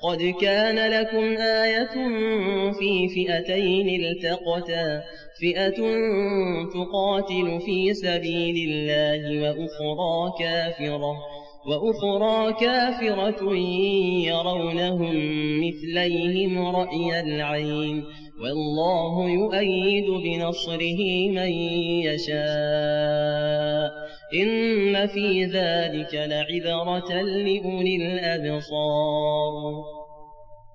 قد كان لكم آية في فئتين التقتا فئة تقاتل في سبيل الله وأخرى كافرة يرونهم مثليهم رأي العين والله يؤيد بنصره من يشاء إن في ذلك لعبرة لأولي الأبصار.